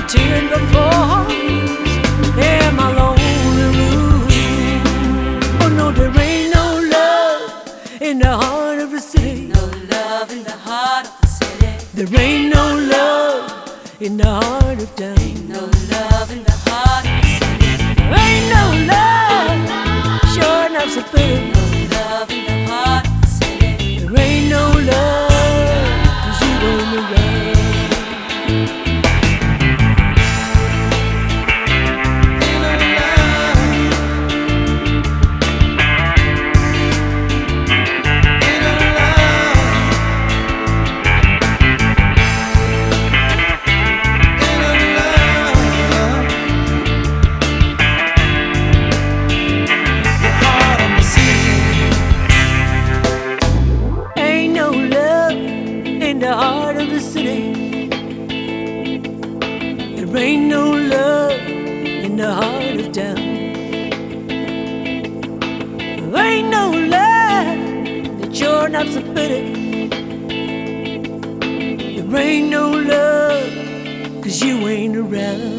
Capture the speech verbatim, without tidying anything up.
teardrop falls in my lonely room. Oh no, there ain't no love in the heart of the city. No love in the heart of the city. There ain't no love in the heart of town. Ain't no love in the heart of the city. There ain't no love, sure enough so bitter. No love in the heart of the city. There ain't no love, 'cause you ain't around. In the heart of the city, there ain't no love in the heart of town. There ain't no love that you're not so bitter. There ain't no love 'cause you ain't around.